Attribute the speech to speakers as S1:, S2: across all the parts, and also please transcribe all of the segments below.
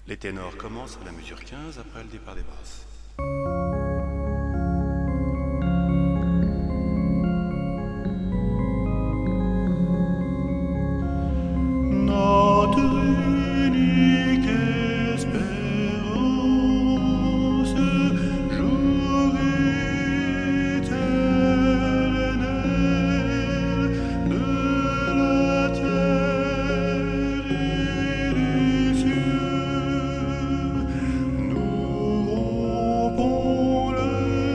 S1: Les ténors commencent à la mesure 15 après le départ des basses.
S2: Notre unique espérance, jour éternel de la terre et des cieux, nous rompons le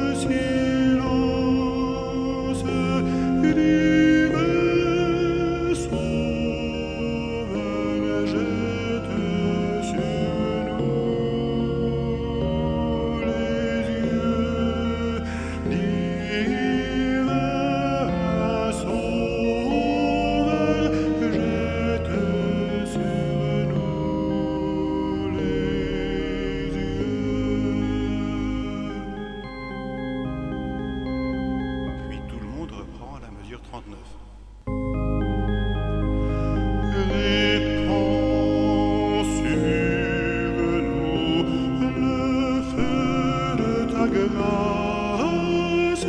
S2: silence divers sauveur jette sur nous les yeux divers sauveur jette sur nous les yeux.
S1: Puis tout le monde reprend à la mesure 39.
S2: Répand sur nous le feu de ta grâce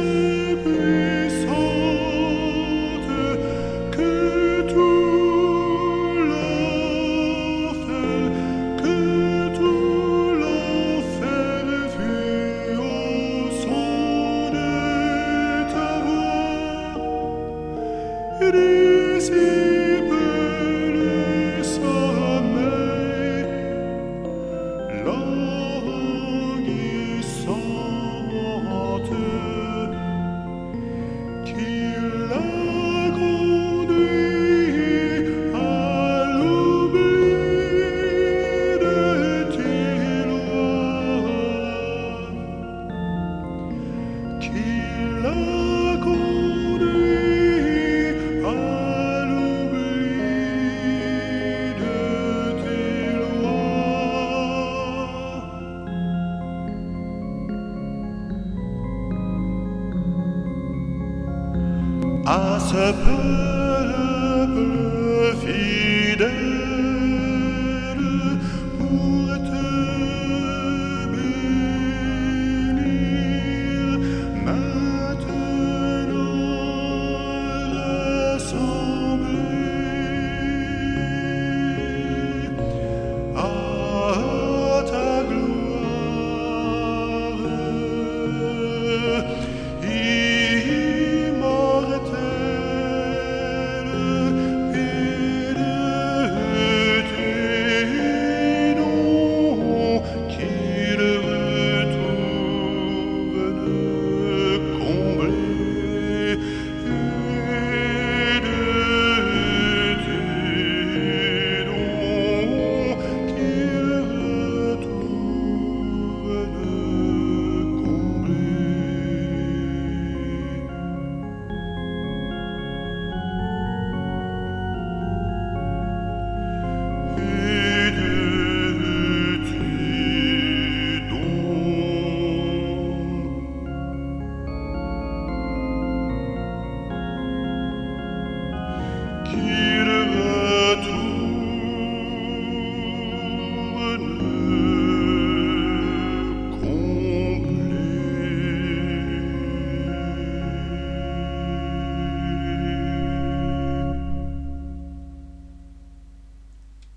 S2: puissante, que tout l'enfer fuit au son de ta voix. Dissipe le sommeil languissante qui l'a conduit à l'oubli de tes lois, qui l'a conduit à l'oubli de tes lois. À ce peuple